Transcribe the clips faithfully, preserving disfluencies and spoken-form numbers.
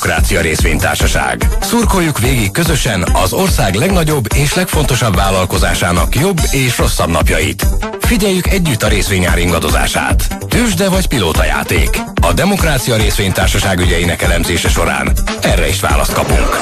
Demokrácia Részvénytársaság. Szurkoljuk végig közösen az ország legnagyobb és legfontosabb vállalkozásának jobb és rosszabb napjait. Figyeljük együtt a részvényár ingadozását. Tőzsde vagy pilótajáték. A Demokrácia Részvénytársaság ügyeinek elemzése során erre is választ kapunk.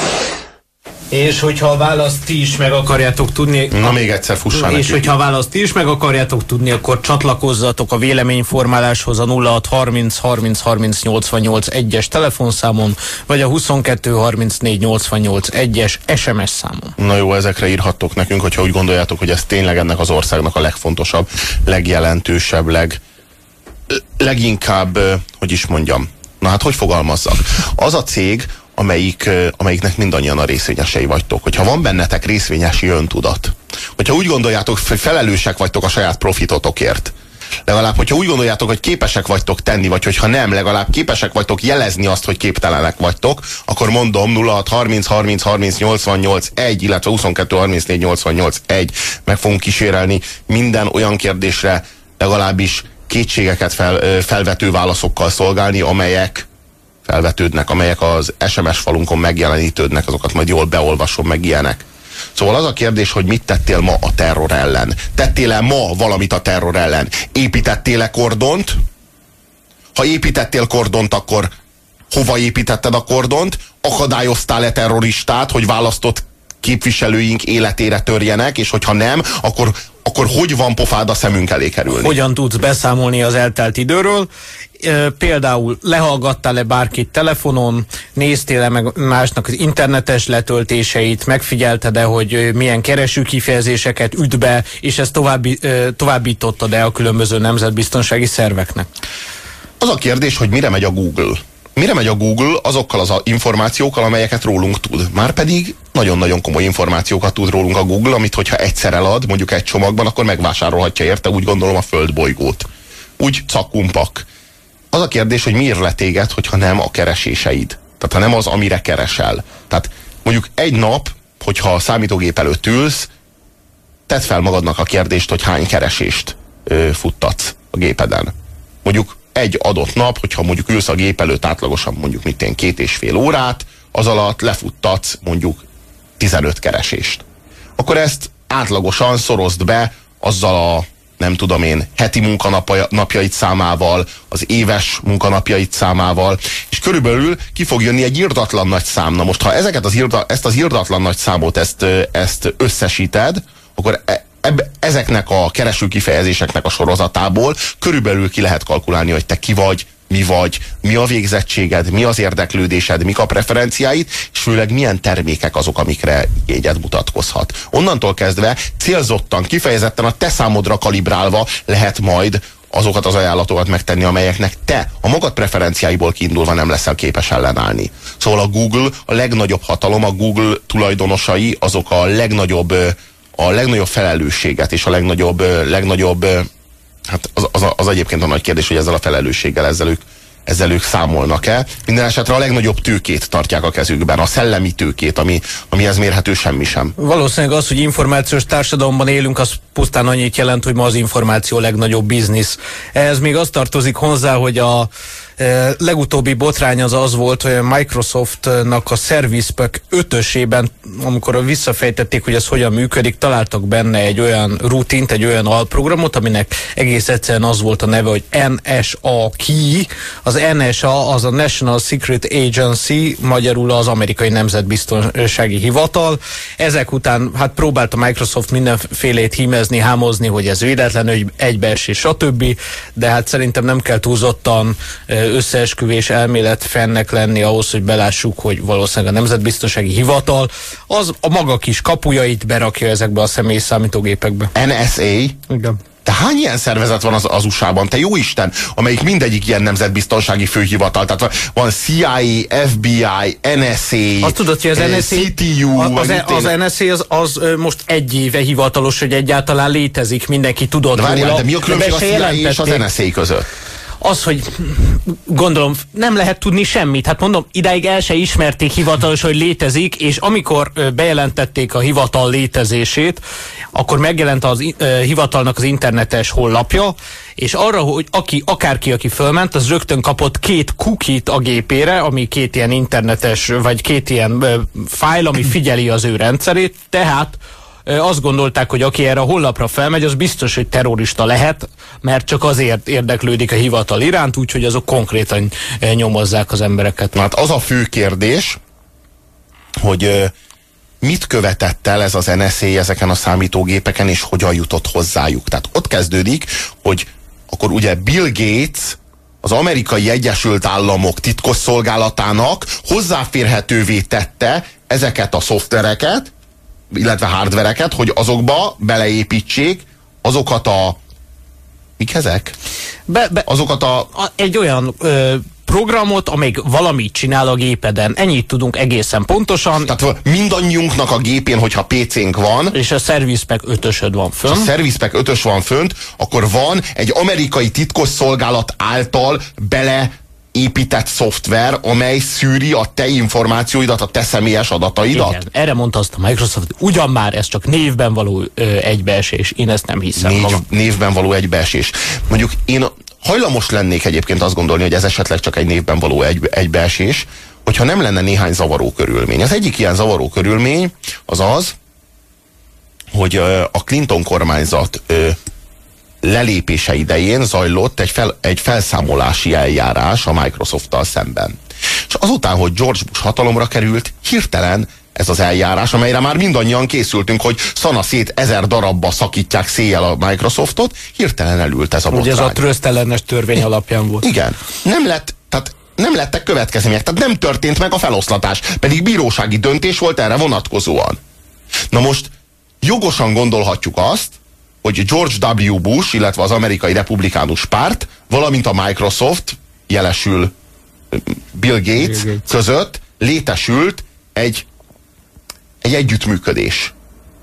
És hogyha a választ ti is meg akarjátok tudni... Na még egyszer fussál És neki. hogyha a választ ti is meg akarjátok tudni, akkor csatlakozzatok a véleményformáláshoz a nulla hat harminc harminc harminc nyolcvannyolc egyes telefonszámon, vagy a huszonkettő harmincnégy nyolcvannyolc egyes es em es számon. Na jó, ezekre írhattok nekünk, hogyha úgy gondoljátok, hogy ez tényleg ennek az országnak a legfontosabb, legjelentősebb, leg, leginkább, hogy is mondjam, na hát hogy fogalmazzak? Az a cég, amelyik, amelyiknek mindannyian a részvényesei vagytok. Hogyha van bennetek részvényesi öntudat, hogyha úgy gondoljátok, hogy felelősek vagytok a saját profitotokért, legalább, hogyha úgy gondoljátok, hogy képesek vagytok tenni, vagy hogyha nem, legalább képesek vagytok jelezni azt, hogy képtelenek vagytok, akkor mondom nulla hat harminc harminc harminc nyolcvannyolc egy, illetve huszonkettő harmincnégy nyolcvannyolc egy, meg fogunk kísérelni minden olyan kérdésre legalábbis kétségeket fel, felvető válaszokkal szolgálni, amelyek felvetődnek, amelyek az es em es falunkon megjelenítődnek, azokat majd jól beolvasom, meg ilyenek. Szóval az a kérdés, hogy mit tettél ma a terror ellen? Tettél-e ma valamit a terror ellen? Építettél-e kordont? Ha építettél kordont, akkor hova építetted a kordont? Akadályoztál-e terroristát, hogy választott képviselőink életére törjenek, és hogyha nem, akkor, akkor hogy van pofád a szemünk elé kerülni? Hogyan tudsz beszámolni az eltelt időről? Például lehallgattál-e bárkit telefonon, néztél-e meg másnak az internetes letöltéseit, megfigyelted-e, hogy milyen keresőkifejezéseket üt be, és ezt további, továbbítottad-e a különböző nemzetbiztonsági szerveknek? Az a kérdés, hogy mire megy a Google. Mire megy a Google azokkal az információkkal, amelyeket rólunk tud? Márpedig nagyon-nagyon komoly információkat tud rólunk a Google, amit hogyha egyszer elad, mondjuk egy csomagban, akkor megvásárolhatja érte, úgy gondolom, a földbolygót. Úgy cakumpak. Az a kérdés, hogy miért le téged, hogyha nem a kereséseid. Tehát ha nem az, amire keresel. Tehát mondjuk egy nap, hogyha a számítógép előtt ülsz, tedd fel magadnak a kérdést, hogy hány keresést ö, futtatsz a gépeden. Mondjuk egy adott nap, hogyha mondjuk ülsz a gép előtt átlagosan mondjuk mit én két és fél órát, az alatt lefuttatsz mondjuk tizenöt keresést. Akkor ezt átlagosan szorozd be azzal a nem tudom én, heti munkanapjait számával, az éves munkanapjait számával, és körülbelül ki fog jönni egy irdatlan nagy szám. Na most, ha ezeket az irda, ezt az irdatlan nagy számot, ezt, ezt összesíted, akkor eb, ezeknek a keresőkifejezéseknek a sorozatából körülbelül ki lehet kalkulálni, hogy te ki vagy, mi vagy, mi a végzettséged, mi az érdeklődésed, mik a preferenciáid, és főleg milyen termékek azok, amikre igényed mutatkozhat. Onnantól kezdve célzottan, kifejezetten a te számodra kalibrálva lehet majd azokat az ajánlatokat megtenni, amelyeknek te a magad preferenciáiból kiindulva nem leszel képes ellenállni. Szóval a Google a legnagyobb hatalom, a Google tulajdonosai azok a legnagyobb, a legnagyobb felelősséget és a legnagyobb, legnagyobb hát az, az, az egyébként a nagy kérdés, hogy ezzel a felelősséggel ezzel ők, ezzel ők számolnak-e. Minden esetre a legnagyobb tőkét tartják a kezükben, a szellemi tőkét, ami, amihez mérhető semmi sem. Valószínűleg az, hogy információs társadalomban élünk, az pusztán annyit jelent, hogy ma az információ a legnagyobb biznisz. Ehhez még az tartozik hozzá, hogy a e, legutóbbi botrány az az volt, hogy a Microsoftnak a Service Pack ötösében, amikor visszafejtették, hogy ez hogyan működik, találtak benne egy olyan rutint, egy olyan alprogramot, aminek egész egyszerűen az volt a neve, hogy en es á Key. Az en es á az a National Secret Agency, magyarul az amerikai nemzetbiztonsági hivatal. Ezek után hát próbált a Microsoft mindenfélét hímezni, hámozni, hogy ez véletlen, egybeesés, stb. De hát szerintem nem kell túlzottan összeesküvés elmélet fennek lenni ahhoz, hogy belássuk, hogy valószínűleg a nemzetbiztonsági hivatal az a maga kis kapujait berakja ezekbe a személyi számítógépekbe. en es á? Igen. De hány ilyen szervezet van az, az u es á-ban? Te jó Isten, amelyik mindegyik ilyen nemzetbiztonsági főhivatal. Tehát van cé i á, ef bé i, en es á, azt tudod, hogy az en es á, cé té u, az, az, az en es á az, az most egy éve hivatalos, hogy egyáltalán létezik, mindenki tudott de várjál, róla. de mi a különbség a cé i á és az en es á között? Az, hogy gondolom nem lehet tudni semmit. Hát mondom, idáig el se ismerték hivatalos, hogy létezik, és amikor bejelentették a hivatal létezését, akkor megjelent az hivatalnak az internetes honlapja, és arra, hogy aki, akárki, aki fölment, az rögtön kapott két cookie-t a gépére, ami két ilyen internetes, vagy két ilyen fájl, ami figyeli az ő rendszerét, tehát azt gondolták, hogy aki erre a honlapra felmegy, az biztos, hogy terrorista lehet, mert csak azért érdeklődik a hivatal iránt, úgyhogy azok konkrétan nyomozzák az embereket. Na hát az a fő kérdés, hogy mit követett el ez az en es á ezeken a számítógépeken, és hogyan jutott hozzájuk. Tehát ott kezdődik, hogy akkor ugye Bill Gates az Amerikai Egyesült Államok titkosszolgálatának hozzáférhetővé tette ezeket a szoftvereket, illetve hardvereket, hogy azokba beleépítsék azokat a... Mik ezek? Be, be, azokat a... a... Egy olyan ö, programot, amelyik valamit csinál a gépeden. Ennyit tudunk egészen pontosan. Tehát mindannyiunknak a gépén, hogyha pé cénk van, és a Service Pack ötösöd van fönt. A Service Pack ötös van fönt, akkor van egy amerikai titkosszolgálat által bele épített szoftver, amely szűri a te információidat, a te személyes adataidat. Igen, erre mondta azt a Microsoft, ugyan már ez csak névben való ö, egybeesés. Én ezt nem hiszem. Név, névben való egybeesés. Mondjuk én hajlamos lennék egyébként azt gondolni, hogy ez esetleg csak egy névben való egy, egybeesés, hogyha nem lenne néhány zavaró körülmény. Az egyik ilyen zavaró körülmény az az, hogy ö, a Clinton kormányzat ö, lelépése idején zajlott egy, fel, egy felszámolási eljárás a Microsofttal szemben. És azután, hogy George Bush hatalomra került, hirtelen ez az eljárás, amelyre már mindannyian készültünk, hogy szanaszét ezer darabba szakítják széjjel a Microsoftot, hirtelen elült ez a botrány. Ugye ez a tröszt ellenes törvény alapján volt. Igen. Nem lett, tehát nem lettek következmények, tehát nem történt meg a feloszlatás, pedig bírósági döntés volt erre vonatkozóan. Na most jogosan gondolhatjuk azt, hogy George W. Bush, illetve az amerikai republikánus párt, valamint a Microsoft, jelesül Bill Gates, Bill Gates. között létesült egy, egy együttműködés.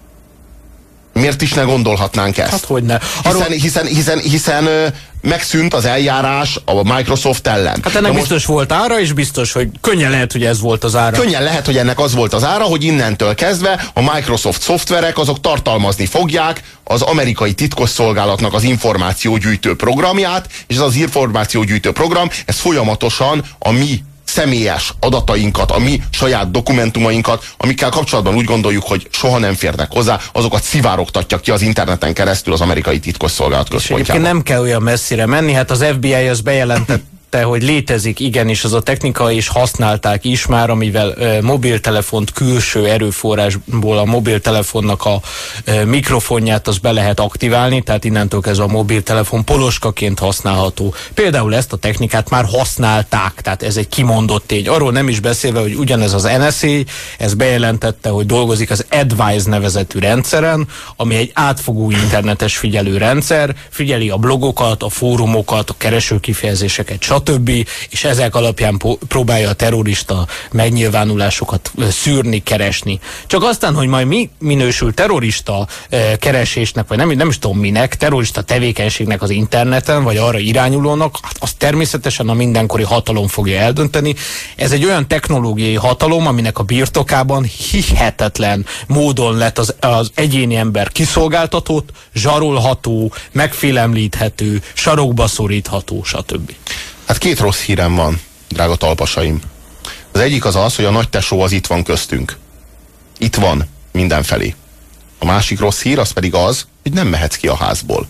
Miért is ne gondolhatnánk ezt? Hát hogyne. Arról... Hiszen, hiszen, hiszen, hiszen ö, megszűnt az eljárás a Microsoft ellen. Hát ennek biztos most... volt ára, és biztos, hogy könnyen lehet, hogy ez volt az ára. Könnyen lehet, hogy ennek az volt az ára, hogy innentől kezdve a Microsoft szoftverek azok tartalmazni fogják az amerikai titkosszolgálatnak az információgyűjtő programját, és ez az információgyűjtő program, ez folyamatosan a mi személyes adatainkat, a mi saját dokumentumainkat, amikkel kapcsolatban úgy gondoljuk, hogy soha nem férnek hozzá, azokat szivárogtatja ki az interneten keresztül az amerikai titkosszolgálat központjában. Nem kell olyan messzire menni, hát az ef bé i az bejelentett, hogy létezik igenis az a technika, és használták is már, amivel e, mobiltelefont külső erőforrásból a mobiltelefonnak a e, mikrofonját az be lehet aktiválni, tehát innentől kezdve a mobiltelefon poloskaként használható. Például ezt a technikát már használták, tehát ez egy kimondott tény. Arról nem is beszélve, hogy ugyanez az en es á, ez bejelentette, hogy dolgozik az Advise nevezetű rendszeren, ami egy átfogó internetes figyelő rendszer, figyeli a blogokat, a fórumokat, a keresőkifejezéseket, stb. És ezek alapján próbálja a terrorista megnyilvánulásokat szűrni, keresni. Csak aztán, hogy majd mi minősül terrorista eh, keresésnek, vagy nem, nem is tudom minek, terrorista tevékenységnek az interneten, vagy arra irányulónak, az természetesen a mindenkori hatalom fogja eldönteni. Ez egy olyan technológiai hatalom, aminek a birtokában hihetetlen módon lett az, az egyéni ember kiszolgáltatott, zsarolható, megfélemlíthető, sarokba szorítható, stb. Hát két rossz hírem van, drága talpasaim. Az egyik az az, hogy a nagy tesó az itt van köztünk. Itt van, mindenfelé. A másik rossz hír az pedig az, hogy nem mehetsz ki a házból.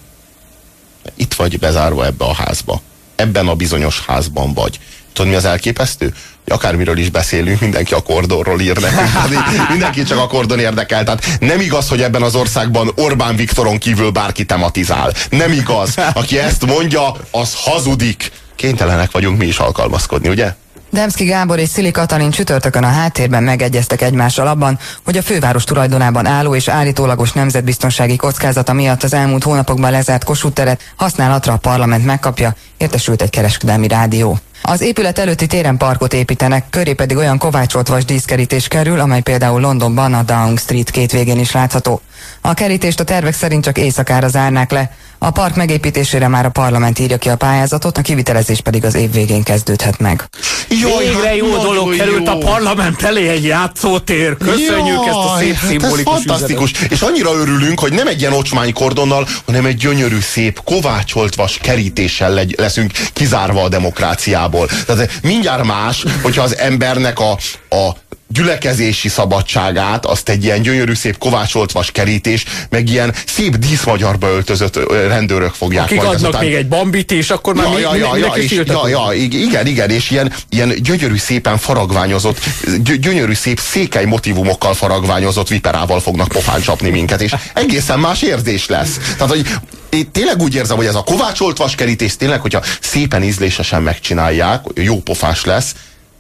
Itt vagy bezárva ebbe a házba. Ebben a bizonyos házban vagy. Tudod, mi az elképesztő? Hogy akármiről is beszélünk, mindenki a kordonról ír nekünk. Mindenki csak a kordon érdekel. Tehát nem igaz, hogy ebben az országban Orbán Viktoron kívül bárki tematizál. Nem igaz. Aki ezt mondja, az hazudik. Kénytelenek vagyunk mi is alkalmazkodni, ugye? Demszky Gábor és Szili Katalin csütörtökön a háttérben megegyeztek egymással abban, hogy a főváros tulajdonában álló és állítólagos nemzetbiztonsági kockázata miatt az elmúlt hónapokban lezárt Kossuth teret használatra a parlament megkapja, értesült egy kereskedelmi rádió. Az épület előtti téren parkot építenek, köré pedig olyan kovácsolt vasdíszkerítés kerül, amely például Londonban a Downing Street két végén is látható. A kerítést a tervek szerint csak éjszakára zárnák le. A park megépítésére már a parlament írja ki a pályázatot, a kivitelezés pedig az év végén kezdődhet meg. Jaj, végre hát jó dolog került jó. A parlament elé egy játszótér. Köszönjük Jaj, ezt a szép szimbolikus ez fantasztikus. Üzenet. És annyira örülünk, hogy nem egy ilyen ocsmány kordonnal, hanem egy gyönyörű, szép, kovácsolt vas kerítéssel legy, leszünk kizárva a demokráciából. Tehát mindjárt más, hogyha az embernek a, a gyülekezési szabadságát, azt egy ilyen gyönyörű, szép kovácsolt vas kerítés, meg ilyen szép díszmagyarba öltözött rendőrök fogják. Akik majd adnak ezután... még egy bambit, és akkor már ja, mi, ja, mi, ja, ja, és, ja, ja, igen, igen, és ilyen, ilyen gyönyörű, szépen faragványozott, gyönyörű, szép székely motivumokkal faragványozott viperával fognak pofán csapni minket, és egészen más érzés lesz. Tehát, hogy én tényleg úgy érzem, hogy ez a kovácsolt vas kerítés tényleg, hogyha szépen ízlésesen megcsinálják, jó pofás lesz.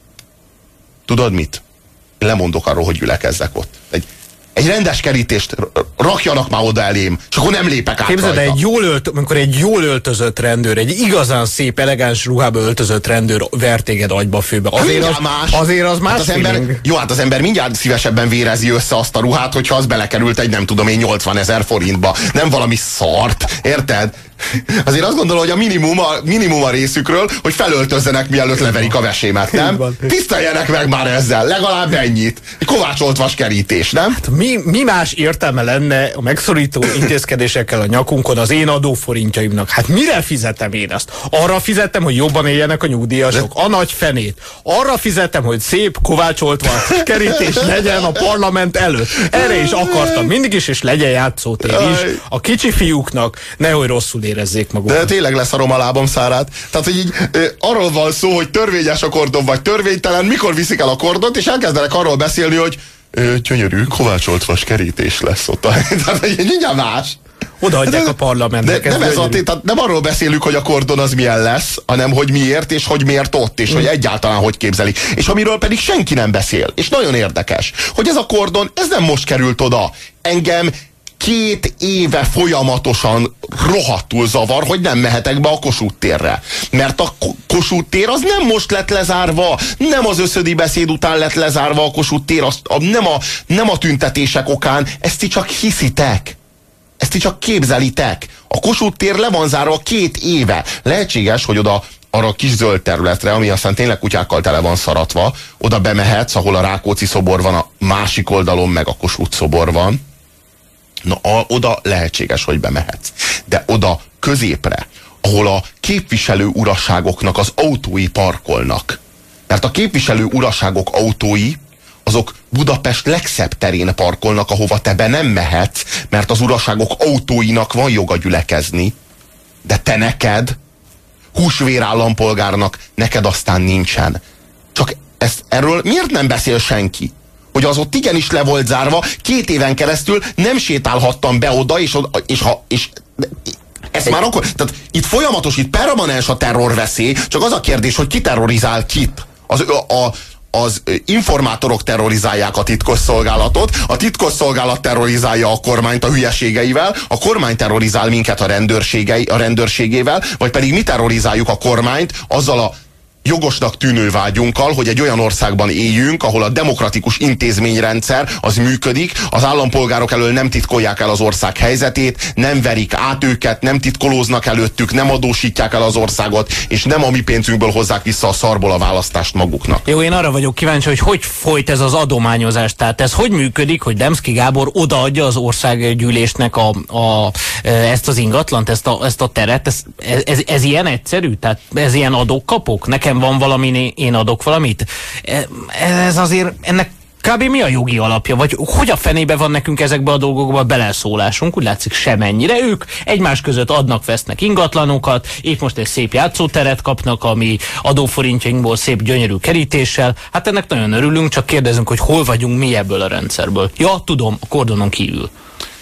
Tudod mit? Lemondok arról, hogy gyülekezzek ott. Egy, egy rendes kerítést rakjanak már oda elém, és akkor nem lépek át. Képzeld, egy jól ölt, amikor egy jól öltözött rendőr, egy igazán szép, elegáns ruhába öltözött rendőr ver téged agyba főbe. Azért az más. Azért az más hát az ember, jó, hát az ember mindjárt szívesebben vérezi össze azt a ruhát, hogyha az belekerült egy nem tudom én nyolcvanezer forintba. Nem valami szart, érted? Azért azt gondolom, hogy a minimum a, minimum a részükről, hogy felöltözzenek, mielőtt leverik a vesémet, nem? Tiszteljenek meg már ezzel, legalább ennyit. Egy kovácsolt vas kerítés, nem? Hát mi, mi más értelme lenne a megszorító intézkedésekkel a nyakunkon az én adóforintjaimnak? Hát mire fizetem én ezt? Arra fizettem, hogy jobban éljenek a nyugdíjasok? A nagy fenét. Arra fizettem, hogy szép kovácsolt vas kerítés legyen a parlament előtt. Erre is akartam mindig is, és legyen játszótér is. A kicsi fiúknak nehogy rosszul érezzék magukat. De tényleg leszarom a lábam szárát. Tehát, hogy így ö, arról van szó, hogy törvényes a kordon, vagy törvénytelen, mikor viszik el a kordont, és elkezdenek arról beszélni, hogy ö, gyönyörű, kovácsolt vas kerítés lesz ott. Tehát, hogy mindjárt más. Odaadják a parlamentnek. De, nem, ez a, tehát nem arról beszélünk, hogy a kordon az milyen lesz, hanem hogy miért, és hogy miért ott, és mm. hogy egyáltalán hogy képzelik. És amiről pedig senki nem beszél. És nagyon érdekes, hogy ez a kordon, ez nem most került oda. Engem két éve folyamatosan rohadtul zavar, hogy nem mehetek be a Kossuth térre. Mert a Kossuth tér az nem most lett lezárva, nem az összödi beszéd után lett lezárva a Kossuth tér, az, a, nem, a, nem a tüntetések okán, ezt ti csak hiszitek. Ezt ti csak képzelitek. A Kossuth tér le van zárva két éve. Lehetséges, hogy oda arra a kis zöld területre, ami aztán tényleg kutyákkal tele van szaratva, oda bemehetsz, ahol a Rákóczi szobor van, a másik oldalon meg a Kossuth szobor van. Na, a, oda lehetséges, hogy bemehetsz. De oda középre, ahol a képviselő urasságoknak az autói parkolnak. Mert a képviselő urasságok autói, azok Budapest legszebb terén parkolnak, ahova te be nem mehetsz, mert az urasságok autóinak van joga gyülekezni. De te neked, húsvér állampolgárnak, neked aztán nincsen. Csak ezt, erről miért nem beszél senki? Hogy az ott igenis le volt zárva, két éven keresztül nem sétálhattam be oda, és, és, ha, és ezt már akkor, tehát itt folyamatos, itt permanens a terrorveszély, csak az a kérdés, hogy ki terrorizál kit. Az, a, a, az informátorok terrorizálják a titkosszolgálatot, a titkosszolgálat terrorizálja a kormányt a hülyeségeivel, a kormány terrorizál minket a, rendőrségei, a rendőrségével, vagy pedig mi terrorizáljuk a kormányt azzal a jogosnak tűnő vágyunkkal, hogy egy olyan országban éljünk, ahol a demokratikus intézményrendszer az működik, az állampolgárok elől nem titkolják el az ország helyzetét, nem verik át őket, nem titkolóznak előttük, nem adósítják el az országot, és nem a mi pénzünkből hozzák vissza a szarból a választást maguknak. Jó, én arra vagyok kíváncsi, hogy hogy folyt ez az adományozás, tehát ez hogy működik, hogy Demszky Gábor odaadja az országgyűlésnek a, a, ezt az ingatlant, ezt a, ezt a teret, ez, ez, ez ilyen egyszerű? Tehát ez ilyen adok-kapok? Nekem van valami, én adok valamit. Ez azért, ennek kb. Mi a jogi alapja? Vagy hogy a fenébe van nekünk ezekbe a dolgokba beleszólásunk? Úgy látszik semennyire. Ők egymás között adnak, vesznek ingatlanokat, épp most egy szép játszóteret kapnak, ami adóforintjainkból szép gyönyörű kerítéssel. Hát ennek nagyon örülünk, csak kérdezünk, hogy hol vagyunk mi ebből a rendszerből. Ja, tudom, a kordonon kívül.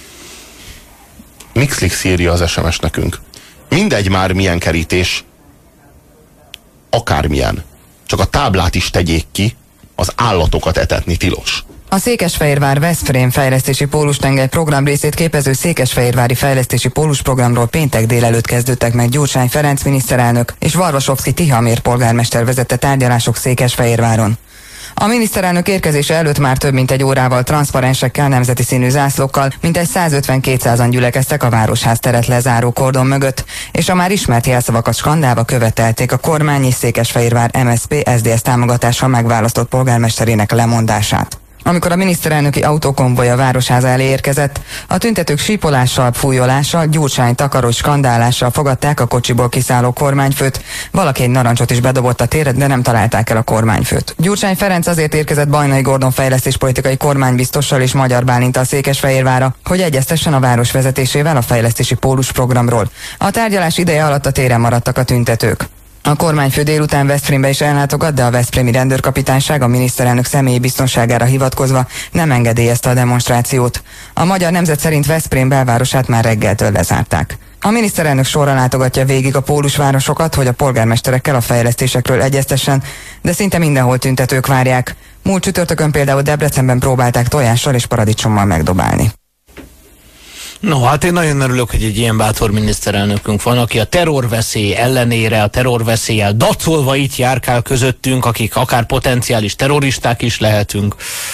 Mixlix írja az es em es nekünk. Mindegy már milyen kerítés, akármilyen. Csak a táblát is tegyék ki, az állatokat etetni tilos. A Székesfehérvár-Veszprém fejlesztési pólustengely program részét képező Székesfehérvári fejlesztési pólusprogramról péntek délelőtt kezdődtek meg Gyurcsány Ferenc miniszterelnök és Varvasovszky Tihamér polgármester vezette tárgyalások Székesfehérváron. A miniszterelnök érkezése előtt már több mint egy órával transzparensekkel, nemzeti színű zászlókkal mintegy száz ötven-kétszázan gyülekeztek a Városház teret lezáró kordon mögött, és a már ismert jelszavakat skandálva követelték a kormány és Székesfehérvár em es zé pé es zé dé es támogatással megválasztott polgármesterének lemondását. Amikor a miniszterelnöki autókonvoj a Városháza elé érkezett, a tüntetők sípolással, fújolással, Gyurcsány takaros skandálással fogadták a kocsiból kiszálló kormányfőt. Valaki egy narancsot is bedobott a térre, de nem találták el a kormányfőt. Gyurcsány Ferenc azért érkezett Bajnai Gordon fejlesztéspolitikai kormánybiztossal és Magyar Bálinttal Székesfehérvárra, hogy egyeztessen a város vezetésével a fejlesztési pólus programról. A tárgyalás ideje alatt a téren maradtak a tüntetők. A kormányfő délután Veszprémbe is ellátogat, de a veszprémi rendőrkapitányság a miniszterelnök személyi biztonságára hivatkozva nem engedélyezte a demonstrációt. A Magyar Nemzet szerint Veszprém belvárosát már reggeltől lezárták. A miniszterelnök sorra látogatja végig a pólusvárosokat, hogy a polgármesterekkel a fejlesztésekről egyeztessen, de szinte mindenhol tüntetők várják. Múlt csütörtökön például Debrecenben próbálták tojással és paradicsommal megdobálni. No, hát én nagyon örülök, hogy egy ilyen bátor miniszterelnökünk van, aki a terrorveszély ellenére, a terrorveszéllyel dacolva itt járkál közöttünk, akik akár potenciális terroristák is lehetünk.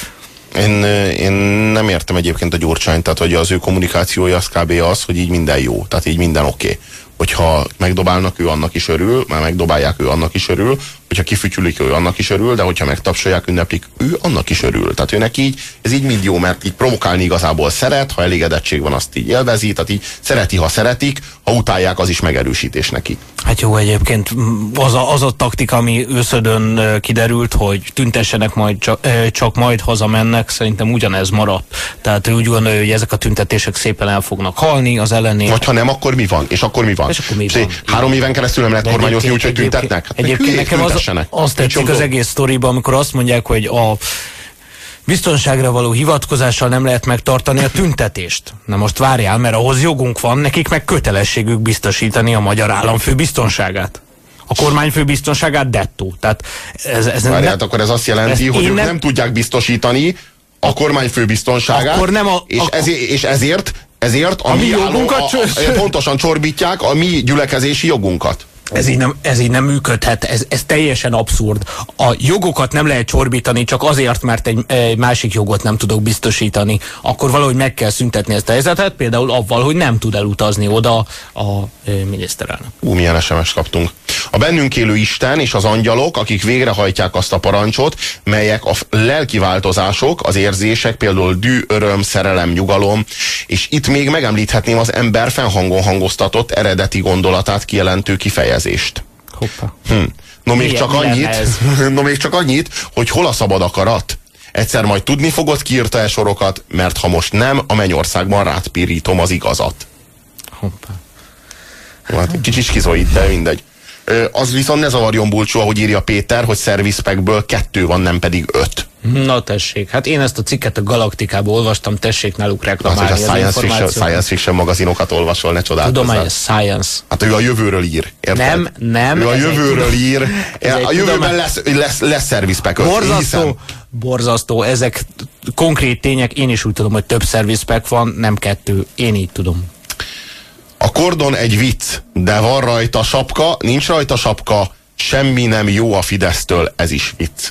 Én, én nem értem egyébként a Gyurcsányt, tehát hogy az ő kommunikációja az kb. Az, hogy így minden jó, tehát így minden oké. Okay. Hogyha megdobálnak, ő annak is örül, már megdobálják, ő annak is örül, hogyha kifütyülik, ő annak is örül, de hogyha megtapsolják, ünneplik, ő annak is örül. Tehát őnek így, ez így mind jó, mert így provokálni igazából szeret, ha elégedettség van, azt így élvezi, tehát így szereti, ha szeretik, ha utálják, az is megerősítés neki. Hát jó, egyébként az a, az a taktika, ami őszödön kiderült, hogy tüntessenek majd, csak, csak majd hazamennek, szerintem ugyanez maradt. Tehát ő úgy gondolja, hogy ezek a tüntetések szépen el fognak halni, az ellenére. Vagy ha nem, akkor mi van? És akkor mi van? És akkor mi van? Három éven keresztül nem lehet kormányozni, úgyhogy tüntetnek? Hát egyébként nekem az, azt tetszik az egész sztoriban, amikor azt mondják, hogy a biztonságra való hivatkozással nem lehet megtartani a tüntetést. Na most várjál, mert ahhoz jogunk van, nekik meg kötelességük biztosítani a magyar államfő biztonságát. A kormányfő biztonságát dettó. Tehát ez, ez várjál, ne, akkor ez azt jelenti, hogy ők nem, nem tudják biztosítani a kormányfő biztonságát, akkor nem a, és, a, ezért, és ezért, ezért a, a mi jogunkat álló, a, a, pontosan csorbítják a mi gyülekezési jogunkat. Ez így nem, ez így nem működhet, ez, ez teljesen abszurd. A jogokat nem lehet csorbítani csak azért, mert egy, egy másik jogot nem tudok biztosítani. Akkor valahogy meg kell szüntetni ezt a helyzetet, például avval, hogy nem tud elutazni oda a e, miniszterelnök. Ú, milyen es em es kaptunk. A bennünk élő Isten és az angyalok, akik végrehajtják azt a parancsot, melyek a lelki változások, az érzések, például dű, öröm, szerelem, nyugalom, és itt még megemlíthetném az ember fennhangon hangoztatott eredeti gondolatát kijelentő kifejezést. Hoppá. Hm. No, még milyen, csak annyit, no még csak annyit, hogy hol a szabad akarat? Egyszer majd tudni fogod, kiírta e sorokat, mert ha most nem, a mennyországban rád pirítom az igazat. Hoppá. Hát kicsit skizoid, de mindegy. Az viszont ne zavarjon Bulcsú, ahogy írja Péter, hogy szervizpekből kettő van, nem pedig öt. Na tessék, hát én ezt a cikket a Galaktikából olvastam, tessék náluk reklamálni az, az, az science, fiction, science fiction magazinokat olvasol, ne csodálkozzál. Tudom, hogy ez science. Hát ő a jövőről ír, érted? Nem, nem. Ő a jövőről tudom, ír. A jövőben lesz, lesz, lesz szervizpek. Borzasztó, borzasztó, ezek konkrét tények, én is úgy tudom, hogy több szervizpek van, nem kettő, én így tudom. A kordon egy vicc, de van rajta sapka, nincs rajta sapka, semmi nem jó a Fidesztől, ez is vicc.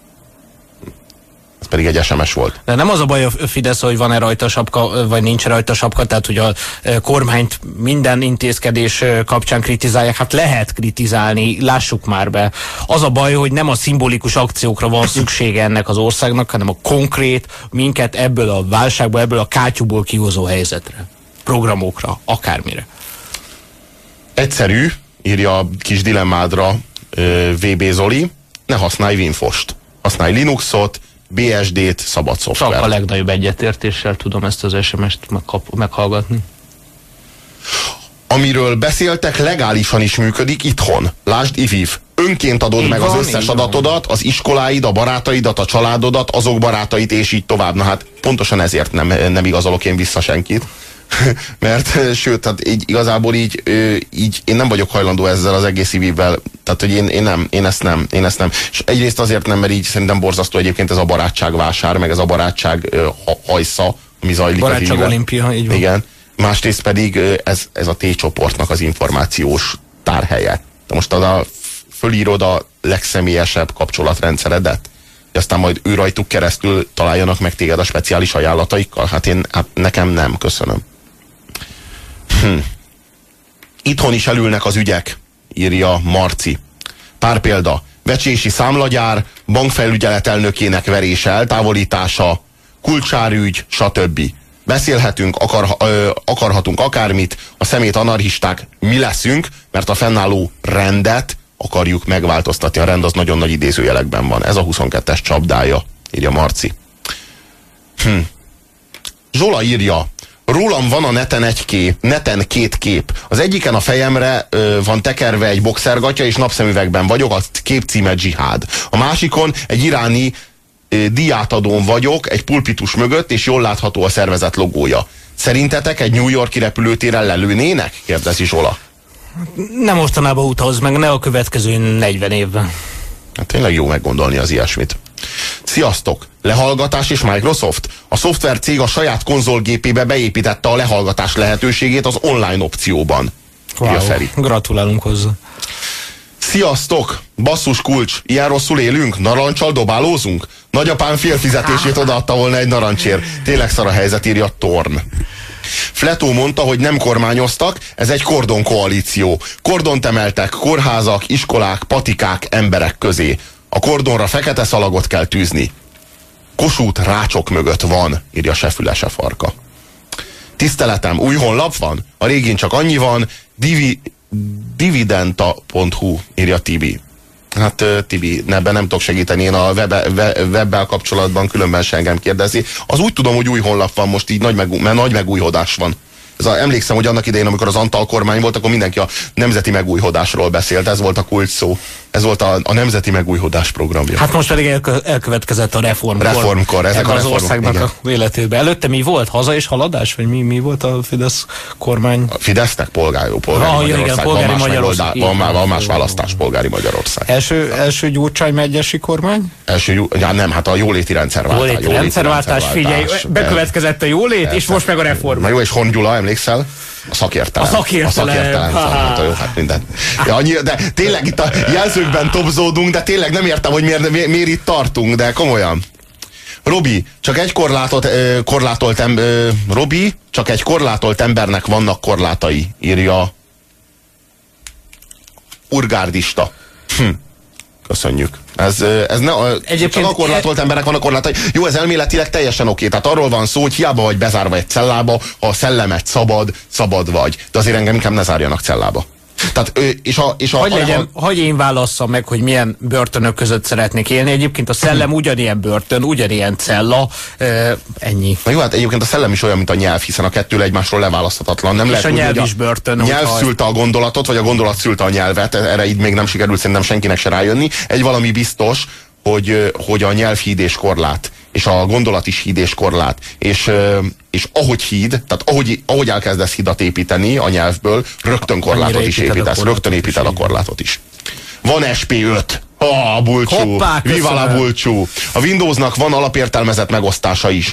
Ez pedig egy es em es volt. De nem az a baj a Fidesz, hogy van-e rajta sapka, vagy nincs rajta sapka, tehát hogy a kormányt minden intézkedés kapcsán kritizálják, hát lehet kritizálni, lássuk már be. Az a baj, hogy nem a szimbolikus akciókra van szüksége ennek az országnak, hanem a konkrét, minket ebből a válságból, ebből a kátyúból kihozó helyzetre. Programokra, akármire. Egyszerű, írja a kis dilemmádra vé bé Zoli, ne használj Winfost. Használj Linuxot, bé es dét, szabad szoftver. Csak a legnagyobb egyetértéssel tudom ezt az es em est meghallgatni. Amiről beszéltek, legálisan is működik itthon. Lásd i vív. Önként adod így meg van, az összes adatodat, az iskoláid, a barátaidat, a családodat, azok barátait, és így tovább. Na hát pontosan ezért nem, nem igazolok én vissza senkit. Mert sőt, tehát így, igazából így, így én nem vagyok hajlandó ezzel az egész i vívvel, tehát hogy én, én nem, én ezt nem, én ezt nem. És egyrészt azért nem, mert így szerintem borzasztó egyébként ez a barátságvásár, meg ez a barátság hajsza, ami zajlik az i vívvel. Barátság olimpia, így van. Igen. Másrészt pedig ez, ez a T-csoportnak az információs tárhelye. De most az a fölírod a legszemélyesebb kapcsolatrendszeredet, aztán majd ő rajtuk keresztül találjanak meg téged a speciális ajánlataikkal? Hát én, hát nekem nem, köszönöm. Hm. Itthon is elülnek az ügyek, írja Marci. Pár példa. Vecsési számlagyár, bankfelügyelet elnökének verése, eltávolítása, kulcsárügy, stb. Beszélhetünk, akar, ö, akarhatunk akármit, a szemét anarchisták mi leszünk, mert a fennálló rendet akarjuk megváltoztatni. A rend az nagyon nagy idézőjelekben van. Ez a huszonkettes csapdája, írja Marci. Hm. Zsola írja, rólam van a neten egy kép, neten két kép. Az egyiken a fejemre ö, van tekerve egy boxergatya, és napszemüvegben vagyok, a kép címe dzsihád. A másikon egy iráni ö, diátadón vagyok, egy pulpitus mögött, és jól látható a szervezet logója. Szerintetek egy New York-i repülőtéren lelőnének? Kérdezi Zsola. Nem mostanában utaz meg, ne a következő negyven évben. Hát tényleg jó meggondolni az ilyesmit. Sziasztok! Lehallgatás és Microsoft? A szoftvercég a saját konzolgépébe beépítette a lehallgatás lehetőségét az online opcióban. Wow, gratulálunk hozzá. Sziasztok! Basszus kulcs, ilyen rosszul élünk? Narancsal dobálózunk? Nagyapám fél fizetését odaadta volna egy narancsért. Tényleg szar a helyzet, írja Torn. Fletó mondta, hogy nem kormányoztak, ez egy kordonkoalíció. Kordont emeltek kórházak, iskolák, patikák, emberek közé. A kordonra fekete szalagot kell tűzni. Kossuth rácsok mögött van, írja se füle, se farka. Tiszteletem, új honlap van? A régén csak annyi van, divi, dividenta pont hu, írja Tibi. Hát Tibi, ebben nem tudok segíteni, én a web, web, webbel kapcsolatban különben se engem kérdezi. Az úgy tudom, hogy új honlap van most, így nagy, meg, mert nagy megújhodás van. Ez a, emlékszem, hogy annak idején, amikor az Antal kormány volt, akkor mindenki a nemzeti megújhodásról beszélt. Ez volt a kulcs szó. Ez volt a, a nemzeti megújhodás programja. Hát most pedig elkö, elkövetkezett a reformkor. Reformkor. Ezek a az reform, országnak igen. A életében. Előtte mi volt? Haza és haladás? Vagy mi, mi volt a Fidesz kormány? A Fidesznek polgári, polgári ah, Magyarország. Igen, polgári van, más Magyarország. Megoldá, van, van más választás, polgári Magyarország. Első, első Gyurcsány megyesi kormány? Első, ja, nem, hát a jóléti rendszerváltás. Jóléti, jóléti rendszerváltás, figyelj, bekövetkezett a jólét, persze, és most meg a reform. Na jó, és Horn Gyula, emlékszel? A szakértelem. A szakértelem. A szakértelem. Hát, jó, hát minden. Ja, annyi, de tényleg itt a jelzőkben topzódunk, de tényleg nem értem, hogy miért, miért, miért itt tartunk, de komolyan. Robi, csak egy korlátot, ö, korlátolt em, ö, Robi, csak egy korlátolt embernek vannak korlátai, írja Urgárdista. Hm. Köszönjük. Ez, ez ne, Egyébként csak a korlátolt emberek vannak korlátai. Jó, ez elméletileg teljesen oké. Tehát arról van szó, hogy hiába vagy bezárva egy cellába, ha a szellemet szabad, szabad vagy. De azért engem inkább ne zárjanak cellába. Tehát, és a, és a, hogy, a, legyen, a, hogy én válasszam meg, hogy milyen börtönök között szeretnék élni. Egyébként a szellem ugyanilyen börtön, ugyanilyen cella, e, ennyi. Na jó, hát egyébként a szellem is olyan, mint a nyelv, hiszen a kettő egymásról leválaszthatatlan. Nem és lehet a tudni, nyelv hogy is börtön. A nyelv ha szülte a gondolatot, vagy a gondolat szülte a nyelvet. Erre így még nem sikerült szerintem senkinek se rájönni. Egy valami biztos, hogy, hogy a nyelv híd és korlát, és a gondolat is híd és korlát, és, és ahogy híd, tehát ahogy, ahogy elkezdesz hidat építeni a nyelvből, rögtön korlátot is építesz, rögtön építed a korlátot is. Van es pé öt. Ah, bulcsú. Viva la bulcsú. A Windowsnak van alapértelmezett megosztása is.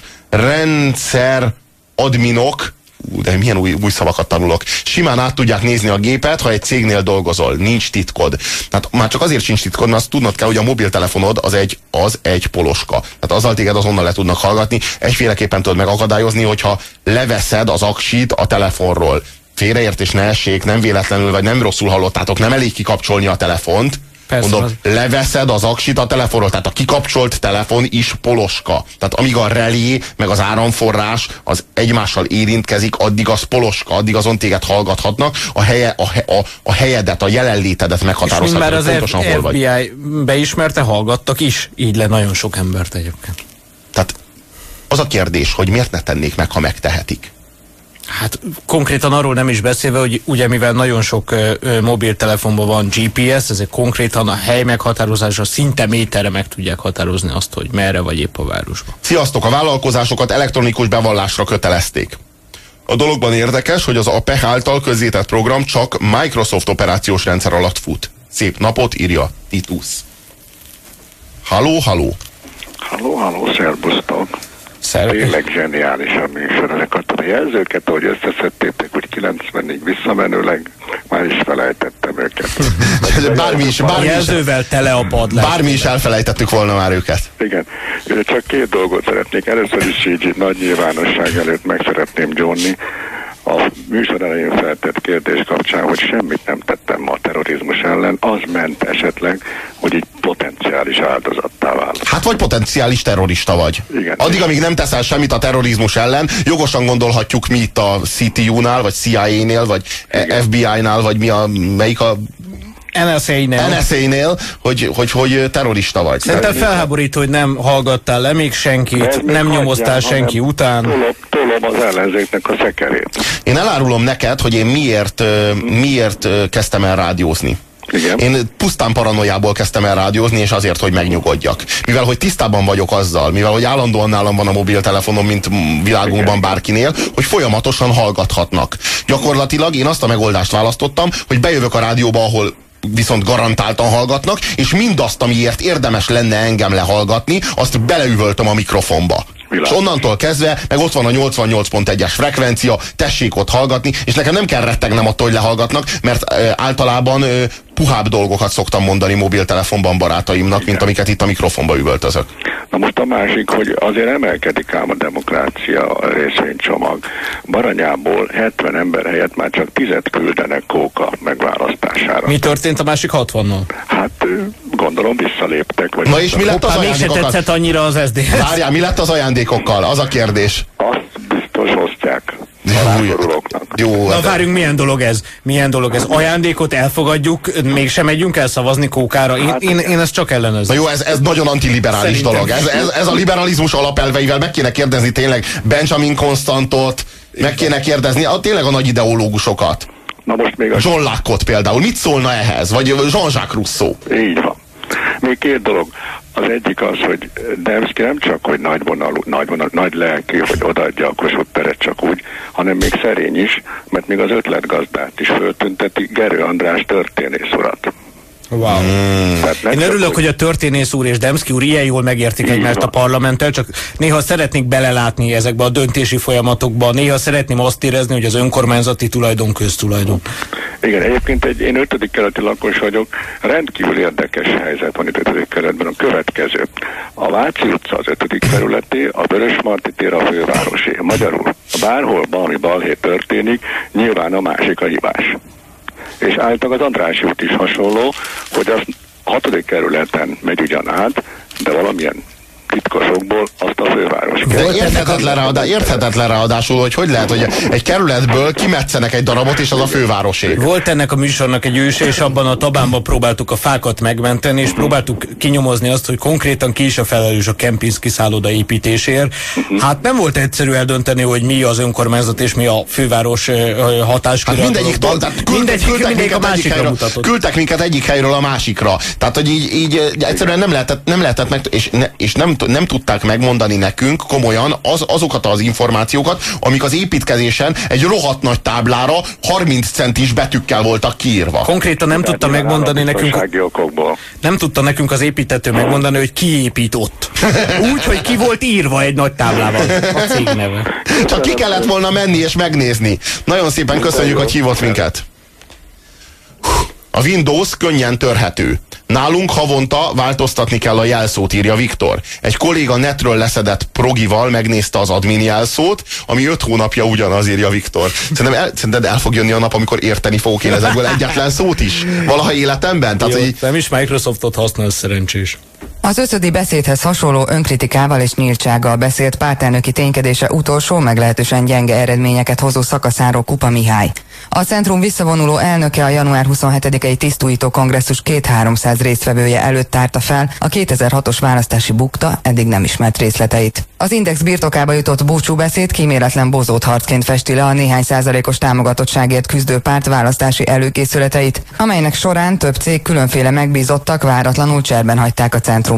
Rendszer adminok, ú, de milyen új, új szavakat tanulok, simán át tudják nézni a gépet, ha egy cégnél dolgozol. Nincs titkod. Tehát már csak azért sincs titkod, mert azt tudnod kell, hogy a mobiltelefonod az egy, az egy poloska. Tehát azzal téged azonnal le tudnak hallgatni. Egyféleképpen tudod megakadályozni, hogyha leveszed az aksit a telefonról. Félreértés ne essék, nem véletlenül, vagy nem rosszul hallottátok, nem elég kikapcsolni a telefont. Persze, mondom, az... leveszed az aksit a telefonról, tehát a kikapcsolt telefon is poloska. Tehát amíg a relé, meg az áramforrás az egymással érintkezik, addig az poloska, addig azon téged hallgathatnak, a, helye, a, he, a, a helyedet, a jelenlétedet meghatározhatják, hogy pontosan hol vagy. És már az ef bé i beismerte, hallgattak is, így le nagyon sok embert egyébként. Tehát az a kérdés, hogy miért ne tennék meg, ha megtehetik? Hát konkrétan arról nem is beszélve, hogy ugye mivel nagyon sok ö, ö, mobiltelefonban van gé pé es, ezek konkrétan a hely meghatározásra szinte méterre meg tudják határozni azt, hogy merre vagy épp a városban. Sziasztok! A vállalkozásokat elektronikus bevallásra kötelezték. A dologban érdekes, hogy az á pé e által közzétett program csak Microsoft operációs rendszer alatt fut. Szép napot, írja Titus. Halló, halló! Halló, halló, szerbusztok! Szer- Tényleg zseniális a műsor. Ezeket a jelzőket, ahogy összeszedtétek, hogy kilencvenig visszamenőleg, már is felejtettem őket. bármi is, bármi jelzővel tele a padlás. Bármi is elfelejtettük volna már őket. Igen. Én csak két dolgot szeretnék. Először is így nagy nyilvánosság előtt meg szeretném gyónni a műsor elején feltett kérdés kapcsán, hogy semmit nem tettem ma a terrorizmus ellen, az ment esetleg, hogy így potenciális áldozattá vált. Hát vagy potenciális terrorista vagy. Igen. Addig, amíg nem teszel semmit a terrorizmus ellen, jogosan gondolhatjuk mi itt a C T U-nál, vagy C I A-nél, vagy igen. F B I-nál, vagy mi a, melyik a N S A-nél. N S A-nél, hogy, hogy, hogy terrorista vagy. Szerintem felháborító, hogy nem hallgattál le még senkit, nem nyomoztál senki után. Tolom, tolom az ellenzéknek a szekerét. Én elárulom neked, hogy én miért, miért kezdtem el rádiózni. Igen. Én pusztán paranoiából kezdtem el rádiózni, és azért, hogy megnyugodjak. Mivel, hogy tisztában vagyok azzal, mivel, hogy állandóan nálam van a mobiltelefonom, mint világunkban bárkinél, hogy folyamatosan hallgathatnak. Gyakorlatilag én azt a megoldást választottam, hogy bejövök a rádióba, ahol viszont garantáltan hallgatnak, és mindazt, amiért érdemes lenne engem lehallgatni, azt beleüvöltöm a mikrofonba. Világ. És onnantól kezdve, meg ott van a nyolcvannyolc pont egyes frekvencia, tessék ott hallgatni, és nekem nem kell rettegnem attól, hogy lehallgatnak, mert e, általában e, puhább dolgokat szoktam mondani mobiltelefonban barátaimnak, igen, mint amiket itt a mikrofonba üvöltözök. Na most a másik, hogy azért emelkedik ám a demokrácia részvénycsomag. Baranyából hetven ember helyett már csak tízet küldenek Kóka megválasztására. Mi történt a másik hatvannal? Hát gondolom visszaléptek. Vagy na és mi lett az ajándékokkal? Mégse tetszett annyira az S D S. Várjál, mi lett az ajándékokkal? Az a kérdés. Azt biztos osztják. Jó, na várjunk, milyen dolog ez? Milyen dolog ez? Ajándékot elfogadjuk, mégsem megyünk el szavazni Kókára. Én, én, én ezt csak ellenőrzöm. Na jó, ez, ez nagyon antiliberális dolog. Ez, ez, ez a liberalizmus alapelveivel meg kéne kérdezni tényleg Benjamin Constantot, meg kéne kérdezni a, tényleg a nagy ideológusokat. Na most még a... John Locke-ot például. Mit szólna ehhez? Vagy Jean-Jacques Rousseau? Így van. Még két dolog. Az egyik az, hogy Demszky nem csak, hogy nagyvonalú, nagyvonalú, nagy lelkű, hogy odaadja a Kossuth teret csak úgy, hanem még szerény is, mert még az ötletgazdát is föltünteti, Gerő András történész urat. Wow. Mm. Én örülök, hogy... hogy a történész úr és Demszky úr ilyen jól megértik egymást a parlamenttel, csak néha szeretnék belelátni ezekbe a döntési folyamatokba, néha szeretném azt érezni, hogy az önkormányzati tulajdon köztulajdon. Igen, egyébként egy, én ötödik kerületi lakos vagyok, rendkívül érdekes helyzet van itt ötödik kerületben. A következő. A Váci utca az ötödik kerületi, a Vörösmarty tér a fővárosé. Magyarul, bárhol valami balhé történik, nyilván a másik a hibás. És általában az Andrássy út is hasonló, hogy az hatodik kerületen megy ugyan át, de valamilyen titkosokból azt a főváros kell. Érthetetlen, ráadá, érthetetlen ráadásul, hogy hogy lehet, hogy egy kerületből kimetszenek egy darabot, és az a fővárosé. Volt ennek a műsornak egy őse, és abban a Tabánban próbáltuk a fákat megmenteni, és próbáltuk kinyomozni azt, hogy konkrétan ki is a felelős a Kempinski szálloda építésért. Hát nem volt egyszerű eldönteni, hogy mi az önkormányzat és mi a főváros hatásköre. Hát mindegyik, tehát mindegyik, küldtek, mindegyik minket a egyik helyről, küldtek minket egyik helyről a másikra. Tehát, hogy így, így egyszerűen nem lehetett, nem lehetett meg, és, ne, és nem nem tudták megmondani nekünk komolyan az, azokat az információkat, amik az építkezésen egy rohadt nagy táblára harminc centis betűkkel voltak kiírva. Konkrétan nem tudta megmondani nekünk, nem tudta nekünk az építető megmondani, hogy ki épít ott. Úgy, hogy ki volt írva egy nagy táblával a cég neve. Csak ki kellett volna menni és megnézni. Nagyon szépen köszönjük, hogy hívott minket. A Windows könnyen törhető. Nálunk havonta változtatni kell a jelszót, írja Viktor. Egy kolléga netről leszedett progival megnézte az admin jelszót, ami öt hónapja ugyanaz, írja Viktor. Szerintem el, szerinted el fog jönni a nap, amikor érteni fogok én ezekből egyetlen szót is? Valaha életemben? Tehát, jó, hogy... nem is Microsoftot használsz, szerencsés. Az összödi beszédhez hasonló önkritikával és nyíltsággal beszélt pártelnöki ténykedése utolsó, meglehetősen gyenge eredményeket hozó szakaszáról Kupa Mihály. A Centrum visszavonuló elnöke a január huszonhetedikei tisztújító kongresszus két-háromszáz résztvevője előtt tárta fel a kétezer-hatos választási bukta eddig nem ismert részleteit. Az Index birtokába jutott búcsúbeszéd kíméletlen bozót harcként festi le a néhány százalékos támogatottságért küzdő párt választási előkészületeit, amelynek során több cég különféle megbízottak váratlanul cserben hagyták a centrumot.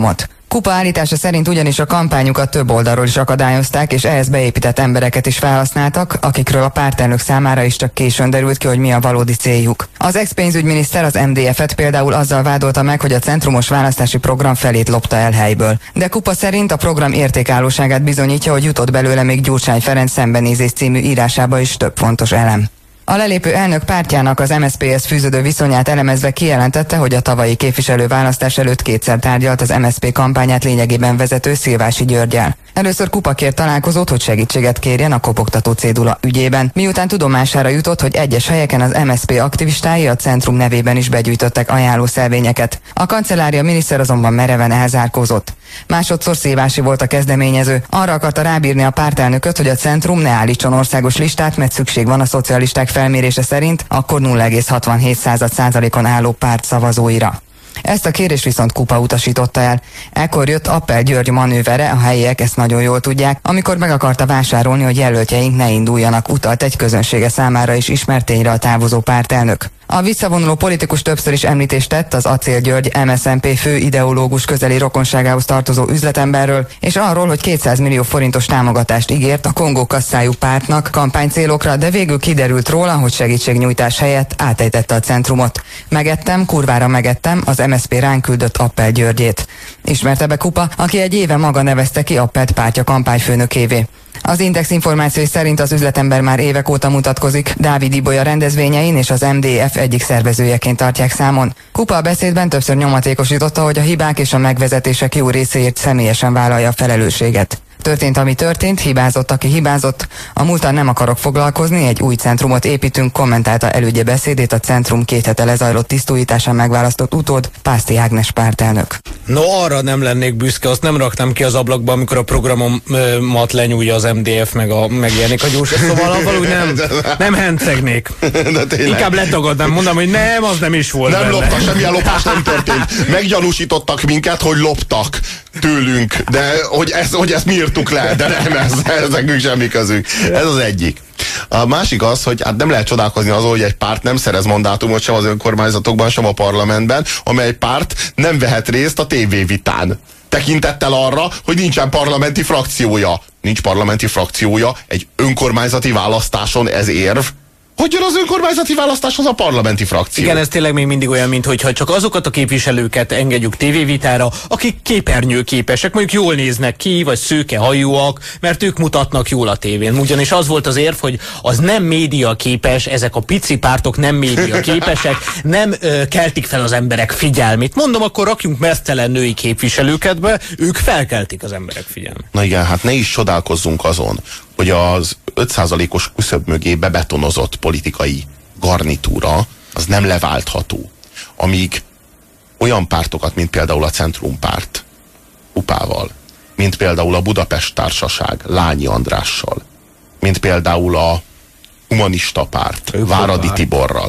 Kupa állítása szerint ugyanis a kampányukat több oldalról is akadályozták, és ehhez beépített embereket is felhasználtak, akikről a pártelnök számára is csak későn derült ki, hogy mi a valódi céljuk. Az ex-pénzügyminiszter az em dé ef-et például azzal vádolta meg, hogy a centrumos választási program felét lopta el helyből. De Kupa szerint a program értékállóságát bizonyítja, hogy jutott belőle még Gyurcsány Ferenc Szembenézés című írásába is több fontos elem. A lelépő elnök pártjának az em es zé pé-hez fűződő viszonyát elemezve kijelentette, hogy a tavalyi képviselőválasztás előtt kétszer tárgyalt az em es zé pé kampányát lényegében vezető Szilvási Györggyel. Először Kupa kért találkozót, hogy segítséget kérjen a kopogtató cédula ügyében, miután tudomására jutott, hogy egyes helyeken az em es zé pé aktivistái a Centrum nevében is begyűjtöttek ajánlószelvényeket. A kancellária miniszter azonban mereven elzárkózott. Másodszor Szilvási volt a kezdeményező. Arra akarta rábírni a pártelnököt, hogy a Centrum ne állítson országos listát, mert szükség van a szocialisták felmérése szerint akkor nulla egész hatvanhét százalékon álló párt szavazóira. Ezt a kérést viszont Kupa utasította el. Ekkor jött Appel György manővere, a helyiek ezt nagyon jól tudják, amikor meg akarta vásárolni, hogy jelöltjeink ne induljanak, utalt egy közönsége számára is ismert tényre a távozó pártelnök. A visszavonuló politikus többször is említést tett az Acél György em es zé en pé fő ideológus közeli rokonságához tartozó üzletemberről, és arról, hogy kétszáz millió forintos támogatást ígért a Kongó kasszájú pártnak kampánycélokra, de végül kiderült róla, hogy segítségnyújtás helyett átejtette a Centrumot. Megettem, kurvára megettem az em es zé pé ránk küldött Appel Györgyét. Ismerte be Kupa, aki egy éve maga nevezte ki Appelt pártja kampányfőnökévé. Az Index információi szerint az üzletember már évek óta mutatkozik, Dávid Ibolya rendezvényein és az em dé ef egyik szervezőjeként tartják számon. Kupa a beszédben többször nyomatékosította, hogy a hibák és a megvezetések jó részéért személyesen vállalja a felelősséget. Történt, ami történt, hibázott, aki hibázott. A múlttal nem akarok foglalkozni, egy új centrumot építünk, kommentálta elődje beszédét a Centrum két hete lezajlott tisztújításán megválasztott utód, Pászti Ágnes pártelnök. No, arra nem lennék büszke, azt nem raktam ki az ablakba, amikor a programomat lenyúlja az em dé ef, meg, a, megjelenik a Gyurcsány, szóval valahogy nem, nem hencegnék. Inkább letagadnám, mondom, hogy nem, az nem is volt. Nem benne. loptak, semmilyen lopás nem történt. Meggyanúsítottak minket, hogy loptak tőlünk, de hogy, ez, hogy ezt mi írtuk le, de nem, ez, ezekünk semmi közük. Ez az egyik. A másik az, hogy hát nem lehet csodálkozni azon, hogy egy párt nem szerez mandátumot sem az önkormányzatokban, sem a parlamentben, amely párt nem vehet részt a tévévitán. Tekintettel arra, hogy nincsen parlamenti frakciója. Nincs parlamenti frakciója, egy önkormányzati választáson ez érv. Hogy jön az önkormányzati választáshoz a parlamenti frakció? Igen, ez tényleg még mindig olyan, mintha csak azokat a képviselőket engedjük tévévitára, akik képernyőképesek, mondjuk jól néznek ki, vagy szőke hajúak, mert ők mutatnak jól a tévén. Ugyanis az volt az érv, hogy az nem média képes, ezek a pici pártok nem média képesek, nem ö, keltik fel az emberek figyelmét. Mondom, akkor rakjunk meztelen női képviselőket be, ők felkeltik az emberek figyelmét. Na igen, hát ne is csodálkozzunk azon, hogy az öt százalékos küszöb mögé bebetonozott politikai garnitúra az nem leváltható. Amíg olyan pártokat, mint például a Centrumpárt Kupával, mint például a Budapest Társaság Lányi Andrással, mint például a Humanista Párt Váradi Tiborral,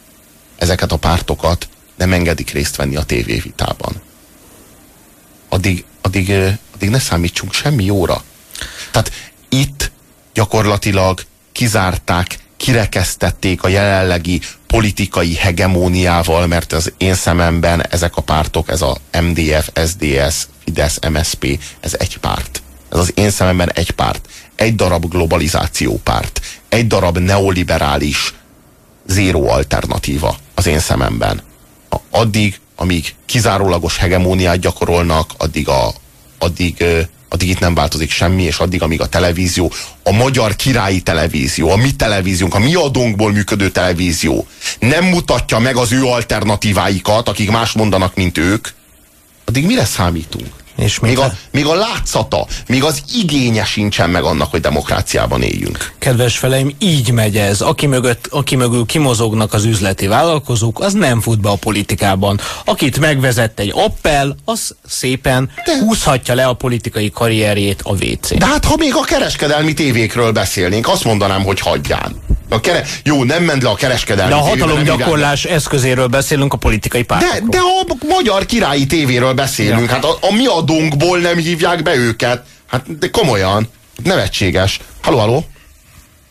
ezeket a pártokat nem engedik részt venni a tévévitában. Addig, addig, addig ne számítsunk semmi jóra. Tehát itt gyakorlatilag kizárták, kirekesztették a jelenlegi politikai hegemóniával, mert az én szememben ezek a pártok, ez a em dé ef, es zé dé es, Fidesz, em es zé pé, ez egy párt. Ez az én szememben egy párt. Egy darab globalizáció párt. Egy darab neoliberális zéró alternatíva az én szememben. Addig, amíg kizárólagos hegemóniát gyakorolnak, addig a addig addig itt nem változik semmi, és addig, amíg a televízió, a magyar királyi televízió, a mi televíziónk, a mi adónkból működő televízió nem mutatja meg az ő alternatíváikat, akik más mondanak, mint ők, addig mire számítunk? És még, a, még a látszata, még az igénye sincsen meg annak, hogy demokráciában éljünk. Kedves feleim, így megy ez. Aki, mögött, aki mögül kimozognak az üzleti vállalkozók, az nem fut be a politikában. Akit megvezett egy Appel, az szépen de, húzhatja le a politikai karrierjét a vé cén. De hát ha még a kereskedelmi tévékről beszélnénk, azt mondanám, hogy hagyján. A kere... Jó, nem ment le a kereskedelmi de a tévében. hatalomgyakorlás eszközéről beszélünk, a politikai pártokról. De, de a magyar királyi tévéről beszélünk. Ja. Hát a, a mi adónkból nem hívják be őket. Hát de komolyan. Nevetséges. Halló, halló?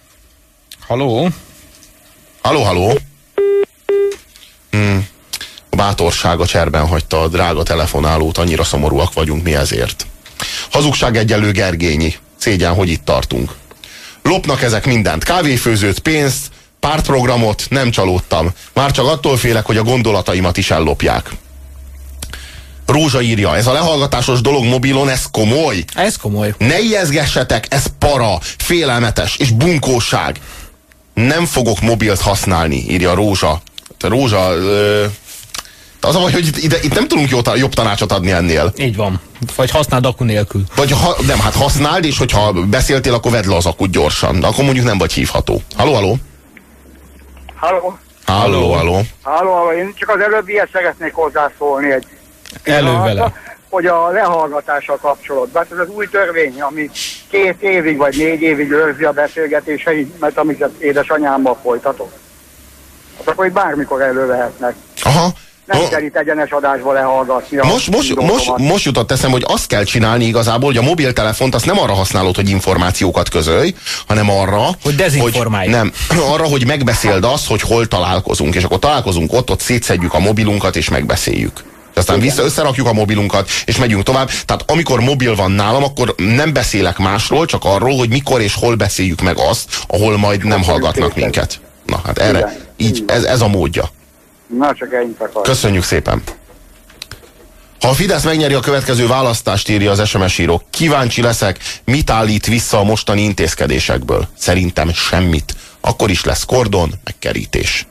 Halló? Halló, halló? Hmm. A bátorsága cserben hagyta a drága telefonálót, annyira szomorúak vagyunk mi ezért. Hazugság egyenlő Gergényi. Szégyen, hogy itt tartunk. Lopnak ezek mindent. Kávéfőzőt, pénzt, pártprogramot, nem csalódtam. Már csak attól félek, hogy a gondolataimat is ellopják. Rózsa írja, ez a lehallgatásos dolog mobilon, ez komoly? Ez komoly. Ne ijeszgessetek, ez para, félelmetes és bunkóság. Nem fogok mobilt használni, írja Rózsa. Rózsa, ö, az a baj, hogy itt, ide, itt nem tudunk jó, jobb tanácsot adni ennél. Így van. Vagy használd akku nélkül. Vagy ha, nem, hát használd, és hogyha beszéltél, akkor vedd le az akut gyorsan. De akkor mondjuk nem vagy hívható. Halló, halló? Halló? Halló, halló? Halló, halló. Én csak az előbbihez szeretnék hozzászólni egy Elő vele. hogy a lehallgatással kapcsolatban. Hát ez az új törvény, ami két évig vagy négy évig őrzi a beszélgetéseit, mert amit édesanyámmal folytatok. Hát akkor itt bármikor elővehetnek. Aha. Nem No. kell itt egyenes adásba lehallgatni. Most, most, most, most jutott eszem, hogy azt kell csinálni igazából, hogy a mobiltelefont azt nem arra használod, hogy információkat közölj, hanem arra, hogy dezinformálj. Hogy, nem, arra, hogy megbeszéld azt, hogy hol találkozunk, és akkor találkozunk ott, ott szétszedjük a mobilunkat, és megbeszéljük. Aztán vissza összerakjuk a mobilunkat, és megyünk tovább. Tehát amikor mobil van nálam, akkor nem beszélek másról, csak arról, hogy mikor és hol beszéljük meg azt, ahol majd nem hallgatnak minket. Na, hát erre, így, ez, ez a módja. Na, csak ennyit akar. Köszönjük szépen. Ha a Fidesz megnyeri a következő választást, írja az es em es író, kíváncsi leszek, mit állít vissza a mostani intézkedésekből. Szerintem semmit. Akkor is lesz kordon, megkerítés.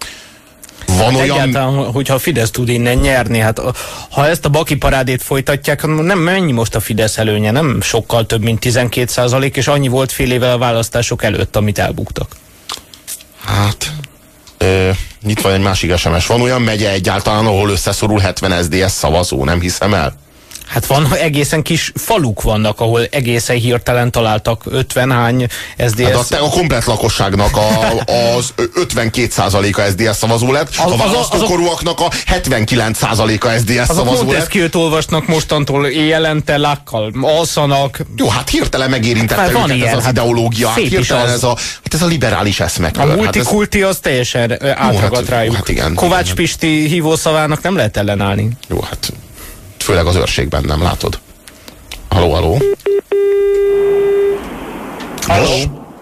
Van olyan... Egyáltalán, hogyha a Fidesz tud innen nyerni, hát ha ezt a baki parádét folytatják, nem mennyi most a Fidesz előnye? Nem sokkal több, mint tizenkét százalék, és annyi volt fél évvel a választások előtt, amit elbuktak. Hát... Ö, itt van egy másik es em es. Van olyan megye egyáltalán, ahol összeszorul hetven es zé dé es szavazó, nem hiszem el? Hát van, egészen kis faluk vannak, ahol egészen hirtelen találtak ötven hány es dé es. Hát a, a komplet lakosságnak a, az ötvenkét százaléka es zé dé es szavazó lett, az, a választókorúaknak a hetvenkilenc százaléka es zé dé es szavazó lett. Montesquieu-t olvasnak mostantól éjjelente, lákkal alszanak. Jó, hát hirtelen megérintette hát őket ilyen, ez az hát ideológia, hát hirtelen az. Ez, a, hát ez a liberális eszmekör. A multikulti hát ez... az teljesen átragadt hát, rájuk. Hát igen, Kovács igen. Pisti hívószavának nem lehet ellenállni. Jó, hát főleg az őrségben, nem látod? Haló, haló? Haló?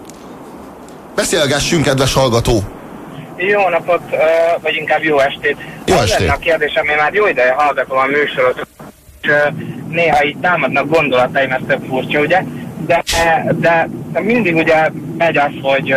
Beszélgessünk, kedves hallgató! Jó napot, vagy inkább jó estét. Jó estét! Az lenne a kérdésem, én már jó ideje hallgatom a műsorot, és néha így támadnak gondolataim, ez több furcsa, ugye? De, de mindig ugye megy az, hogy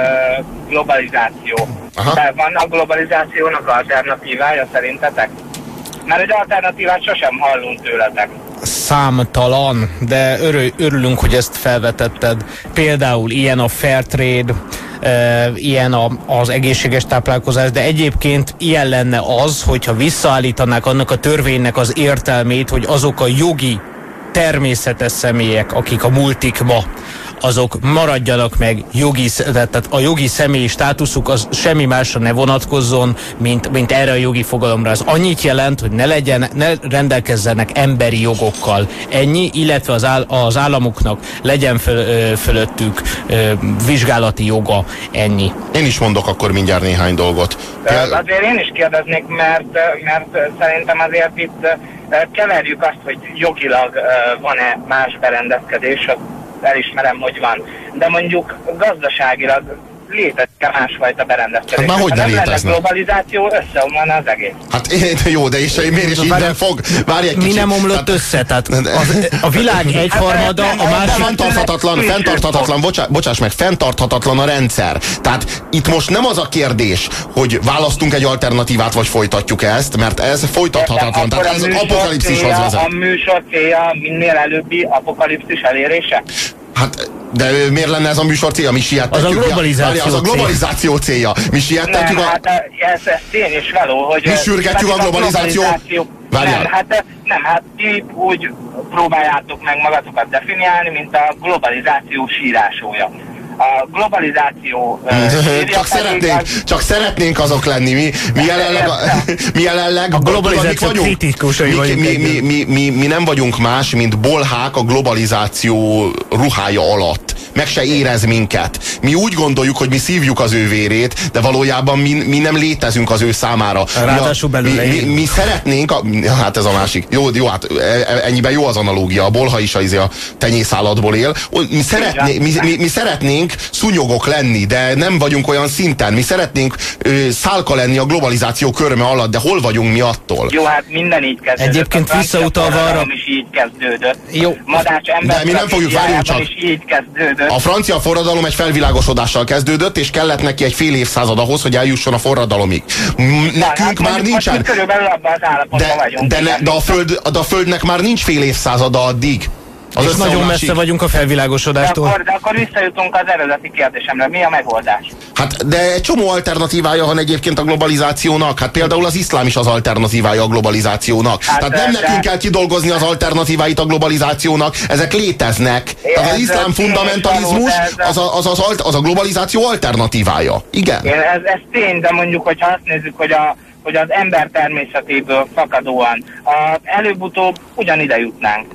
globalizáció. De van a globalizációnak alternatívája szerintetek? Mert egy alternatívát sosem hallunk tőletek. Számtalan, de örül, örülünk, hogy ezt felvetetted. Például ilyen a fair trade, e, ilyen a, az egészséges táplálkozás, de egyébként ilyen lenne az, hogyha visszaállítanák annak a törvénynek az értelmét, hogy azok a jogi, természetes személyek, akik a multik ma, azok maradjanak meg jogi, tehát a jogi személyi státuszuk az semmi másra ne vonatkozzon, mint, mint erre a jogi fogalomra. Az annyit jelent, hogy ne legyen, ne rendelkezzenek emberi jogokkal. Ennyi, illetve az, áll, az államoknak legyen föl, fölöttük ö, vizsgálati joga. Ennyi. Én is mondok akkor mindjárt néhány dolgot. Kell... Azért én is kérdeznék, mert, mert szerintem azért itt keverjük azt, hogy jogilag van-e más berendezkedés, elismerem, hogy van. De mondjuk gazdaságilag létezik másfajta berendezkedés. Hát már hogy ne létezne? Globalizáció, összeomlana az egész. Hát jó, de és miért is innen fog? Várj egy kicsit. Mi nem omlott tehát... össze? Tehát az, a világ egyharmada, a másik... Fenntarthatatlan, fenntarthatatlan, bocsá, bocsáss meg, fenntarthatatlan a rendszer. Tehát itt most nem az a kérdés, hogy választunk egy alternatívát, vagy folytatjuk ezt, mert ez folytathatatlan. Tehát ez apokalipszishoz vezet. A műsor célja minél előbbi apokalipszis elérése? Hát, de miért lenne ez a műsor célja? Mi siettetjük. Az a globalizáció, az a globalizáció célja. Mi siettetjük nem, a... hát ez, ez tény és való, hogy... Mi sürgetjük a globalizáció... globalizáció... Nem, hát, nem, hát ti úgy próbáljátok meg magatokat definiálni, mint a globalizáció sírásója. a globalizáció... csak, szeretnénk, az... csak szeretnénk azok lenni. Mi, mi jelenleg, a, mi jelenleg a globalizáció kritikusai vagyunk. Mi, mi, mi, mi, mi nem vagyunk más, mint bolhák a globalizáció ruhája alatt. Meg se érez minket. Mi úgy gondoljuk, hogy mi szívjuk az ő vérét, de valójában mi, mi nem létezünk az ő számára. Ráadásul belőle mi, mi, mi szeretnénk, a, hát ez a másik. Jó, jó, hát ennyiben jó az analógia. A bolha is a, a tenyészállatból él. Mi, szeretné, mi, mi, mi szeretnénk szúnyogok lenni, de nem vagyunk olyan szinten. Mi szeretnénk ö, szálka lenni a globalizáció körme alatt, de hol vagyunk mi attól? Jó, hát minden így kezdődött. Egyébként visszautalva arra... is így kezdődött. Jó. Madács ember de mi nem fogjuk várni, csak is így kezdődött. a francia forradalom egy felvilágosodással kezdődött, és kellett neki egy fél évszázad ahhoz, hogy eljusson a forradalomig. Nekünk hát, már nincsen. Körülbelül abban az állapotban de, vagyunk. De, ne, de, a föld, de a Földnek már nincs fél évszázada addig. Az és nagyon messze vagyunk a felvilágosodástól. De akkor, de akkor visszajutunk az eredeti kérdésemre. Mi a megoldás? Hát, de egy csomó alternatívája van egyébként a globalizációnak. Hát például az iszlám is az alternatívája a globalizációnak. Hát, Tehát nem de, nekünk de... kell kidolgozni az alternatíváit a globalizációnak. Ezek léteznek. Tehát az iszlám fundamentalizmus az a, az, az, az a globalizáció alternatívája. Igen. Ez, ez tény, de mondjuk, hogyha azt nézzük, hogy a hogy az ember természetéből fakadóan a, előbb-utóbb ugyanide jutnánk.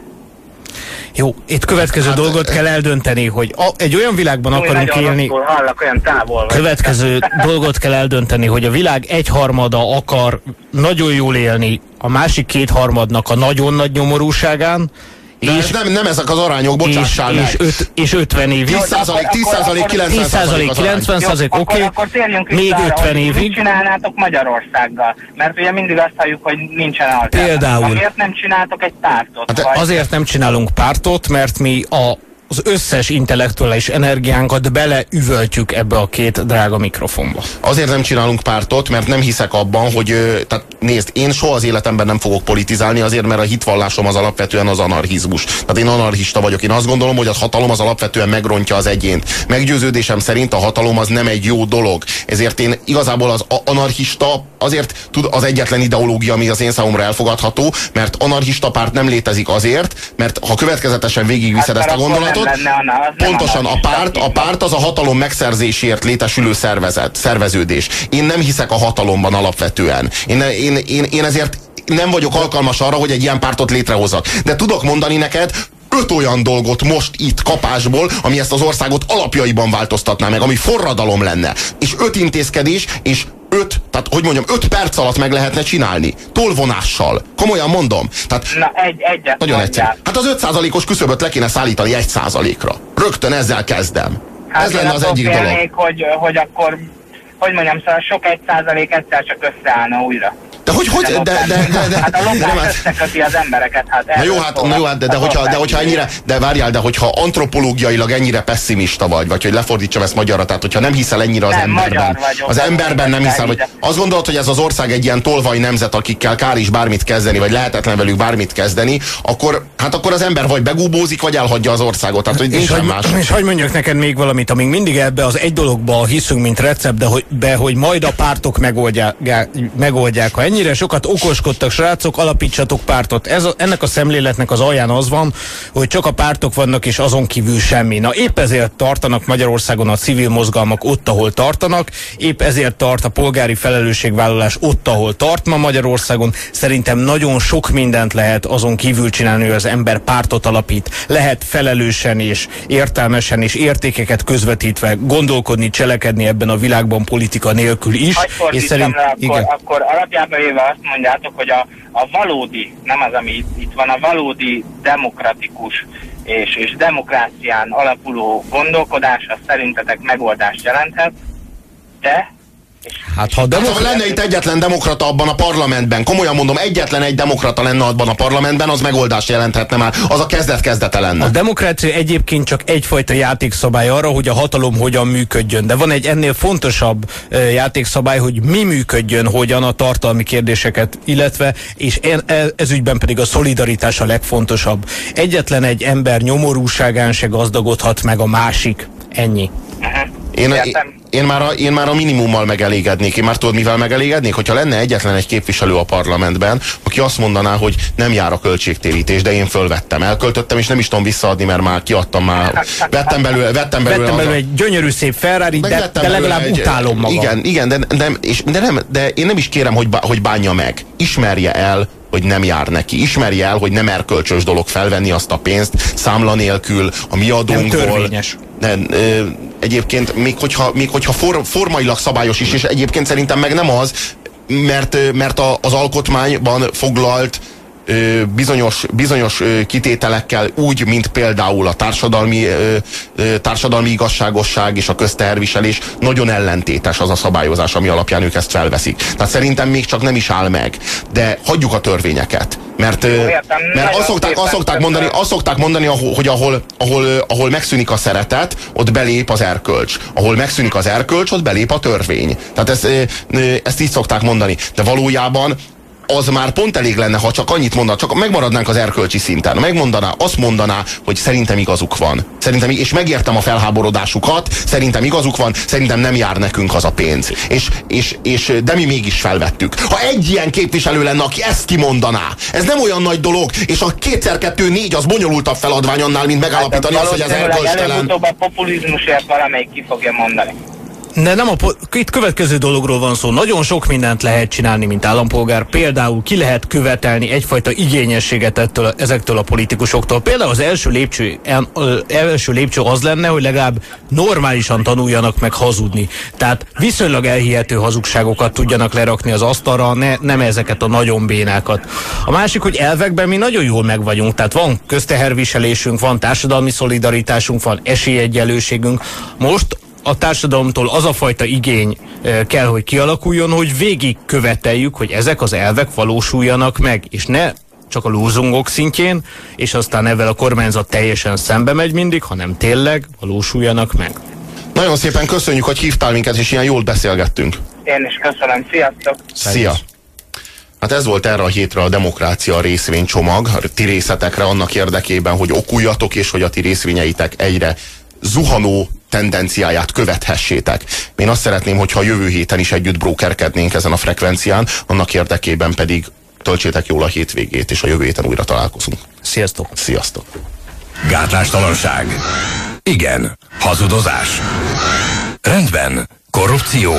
Jó, itt következő hát, dolgot kell eldönteni, hogy a, egy olyan világban Jó, akarunk élni... Hallak, olyan távol következő dolgot kell eldönteni, hogy a világ egyharmada akar nagyon jól élni, a másik kétharmadnak a nagyon nagy nyomorúságán, és nem, nem ezek az arányok, bocsássál meg. És, öt, és ötven évig. tíz százalék, tíz százalék, kilencven százalék, kilencven százalék, oké. Okay. Akkor, akkor térjünk még ötven évig. Mit csinálnátok Magyarországgal? Mert ugye mindig azt halljuk, hogy nincsen alternatíva. Például. Miért nem csináltok egy pártot? Hát azért nem csinálunk pártot, mert mi a az összes intellektuális energiánkat beleüvöltjük ebbe a két drága mikrofonba. Azért nem csinálunk pártot, mert nem hiszek abban, hogy... Tehát nézd, én soha az életemben nem fogok politizálni, azért, mert a hitvallásom az alapvetően az anarchizmus. Tehát én anarchista vagyok. Én azt gondolom, hogy a hatalom az alapvetően megrontja az egyént. Meggyőződésem szerint a hatalom az nem egy jó dolog. Ezért én igazából az anarchista azért tud az egyetlen ideológia, ami az én számomra elfogadható, mert anarchista párt nem létezik azért, mert ha következetesen végigviszed ezt a gondolatot, pontosan a párt, a párt az a hatalom megszerzéséért létesülő szervezet, szerveződés. Én nem hiszek a hatalomban alapvetően. Én, én, én, én ezért nem vagyok alkalmas arra, hogy egy ilyen pártot létrehozzak. De tudok mondani neked öt olyan dolgot most itt kapásból, ami ezt az országot alapjaiban változtatná meg, ami forradalom lenne. És öt intézkedés, és öt, tehát hogy mondjam, öt perc alatt meg lehetne csinálni. Tolvonással. Komolyan mondom. Tehát Na, egy, egyet nagyon egyszerű. Hát az öt százalékos küszöböt le kéne szállítani egy százalékra. Rögtön ezzel kezdem. Hát ez lenne az egyik dolog. Félnék, hogy, hogy akkor, hogy mondjam, szóval sok egy százalék egyszer csak összeállna újra. De hogy, hogy, de, de, de, de, hát a lopás összeköti az embereket. Hát na jó, hát, na jó, hát de, de, hogyha, de hogyha ennyire, de várjál, de hogyha antropológiailag ennyire pessimista vagy, vagy hogy lefordítsam ezt magyarra, tehát hogyha nem hiszel ennyire az nem, emberben, vagyok, az emberben nem hiszel, vagy azt gondolod, hogy ez az ország egy ilyen tolvaj nemzet, akikkel kár is bármit kezdeni, vagy lehetetlen velük bármit kezdeni, akkor, hát akkor az ember vagy begúbózik, vagy elhagyja az országot. Tehát, hogy és, hogy, más. És hogy mondjak neked még valamit, amíg mindig ebbe az egy dologba hiszünk, mint recept, de hogy, be, hogy majd a pártok megoldják, megoldják. Ha ennyire sokat okoskodtak, srácok, alapítsatok pártot. Ez a, ennek a szemléletnek az alján az van, hogy csak a pártok vannak, és azon kívül semmi. Na épp ezért tartanak Magyarországon a civil mozgalmak ott, ahol tartanak, épp ezért tart a polgári felelősségvállalás ott, ahol tart ma Magyarországon. Szerintem nagyon sok mindent lehet azon kívül csinálni, hogy az ember pártot alapít. Lehet felelősen és értelmesen és értékeket közvetítve gondolkodni, cselekedni ebben a világban politika nélkül is. És szerint, le, akkor, igen. akkor alapjában éve azt mondjátok, hogy a, a valódi, nem az, ami itt, itt van, a valódi demokratikus és, és demokrácián alapuló gondolkodás, az szerintetek megoldást jelenthet, de Hát ha, hát, ha lenne itt egyetlen demokrata abban a parlamentben, komolyan mondom, egyetlen egy demokrata lenne abban a parlamentben, az megoldást jelenthetne már, az a kezdet-kezdete lenne. A demokrácia egyébként csak egyfajta játékszabály arra, hogy a hatalom hogyan működjön, de van egy ennél fontosabb uh, játékszabály, hogy mi működjön, hogyan a tartalmi kérdéseket, illetve, és en, ez ügyben pedig a szolidaritás a legfontosabb. Egyetlen egy ember nyomorúságán se gazdagodhat meg a másik. Ennyi. Uh-huh. Én, én már, a, én már a minimummal megelégednék. Én már tudod, mivel megelégednék? Hogyha lenne egyetlen egy képviselő a parlamentben, aki azt mondaná, hogy nem jár a költségtérítés, de én fölvettem, elköltöttem, és nem is tudom visszaadni, mert már kiadtam, már vettem belőle, vettem belőle, vettem belőle egy gyönyörű szép Ferrari, de, de legalább egy, utálom magam. Igen, igen, de, de, és, de, nem, de én nem is kérem, hogy, hogy bánja meg. Ismerje el, hogy nem jár neki. Ismerje el, hogy nem erkölcsös dolog felvenni azt a pénzt számla nélkül, a mi adónkból. Nem törvényes. Ne, ö, egyébként még hogyha, még hogyha for, formailag szabályos is, és egyébként szerintem meg nem az, mert, mert a, az alkotmányban foglalt ö, bizonyos, bizonyos ö, kitételekkel úgy, mint például a társadalmi, ö, ö, társadalmi igazságosság és a közteherviselés, nagyon ellentétes az a szabályozás, ami alapján ők ezt felveszik. Tehát szerintem még csak nem is áll meg. De hagyjuk a törvényeket. Mert, Jó, mert azt, szokták, azt, szokták mondani, azt szokták mondani, hogy ahol, ahol, ahol megszűnik a szeretet, ott belép az erkölcs. Ahol megszűnik az erkölcs, ott belép a törvény. Tehát ezt, ezt így szokták mondani. De valójában az már pont elég lenne, ha csak annyit mondaná, csak megmaradnánk az erkölcsi szinten. Megmondaná, azt mondaná, hogy szerintem igazuk van. Szerintem, és megértem a felháborodásukat, szerintem igazuk van, szerintem nem jár nekünk az a pénz. És, és, és, de mi mégis felvettük. Ha egy ilyen képviselő lenne, aki ezt kimondaná, ez nem olyan nagy dolog, és a kétszer kettő négy az bonyolultabb feladvány annál, mint megállapítani hát, azt, hogy ez erkölcstelen. Előbb-utóbb a populizmusért valamelyik ki fogja mondani. De nem a, itt következő dologról van szó. Nagyon sok mindent lehet csinálni, mint állampolgár. Például ki lehet követelni egyfajta igényességet ettől, ezektől a politikusoktól. Például az első lépcső, az első lépcső az lenne, hogy legalább normálisan tanuljanak meg hazudni. Tehát viszonylag elhihető hazugságokat tudjanak lerakni az asztalra, ne, nem ezeket a nagyon bénákat. A másik, hogy elvekben mi nagyon jól meg vagyunk. Tehát van közteherviselésünk, van társadalmi szolidaritásunk, van esélyegyenlőségünk. Most a társadalomtól az a fajta igény kell, hogy kialakuljon, hogy végig követeljük, hogy ezek az elvek valósuljanak meg, és ne csak a lúzungok szintjén, és aztán ezzel a kormányzat teljesen szembe megy mindig, hanem tényleg valósuljanak meg. Nagyon szépen köszönjük, hogy hívtál minket, és ilyen jól beszélgettünk. Én is köszönöm, sziasztok! Szia! Hát ez volt erre a hétre a Demokrácia részvénycsomag, a ti részletekre annak érdekében, hogy okuljatok, és hogy a ti részvényeitek egyre zuhanó tendenciáját követhessétek. Én azt szeretném, hogyha a jövő héten is együtt brókerkednénk ezen a frekvencián, annak érdekében pedig töltsétek jól a hétvégét, és a jövő héten újra találkozunk. Sziasztok! Sziasztok! Gátlástalanság. Igen. Hazudozás. Rendben. Korrupció.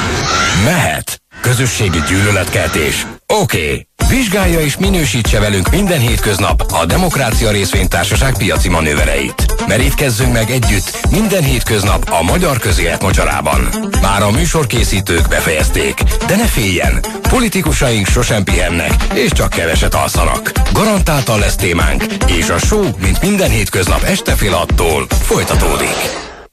Mehet. Közösségi gyűlöletkeltés. Oké. Okay. Vizsgálja és minősítse velünk minden hétköznap a Demokrácia Részvénytársaság piaci manővereit. Merítkezzünk meg együtt minden hétköznap a magyar közélet mocsarában. Már a műsorkészítők befejezték, de ne féljen, politikusaink sosem pihennek, és csak keveset alszanak. Garantáltan lesz témánk, és a show, mint minden hétköznap este fél attól folytatódik.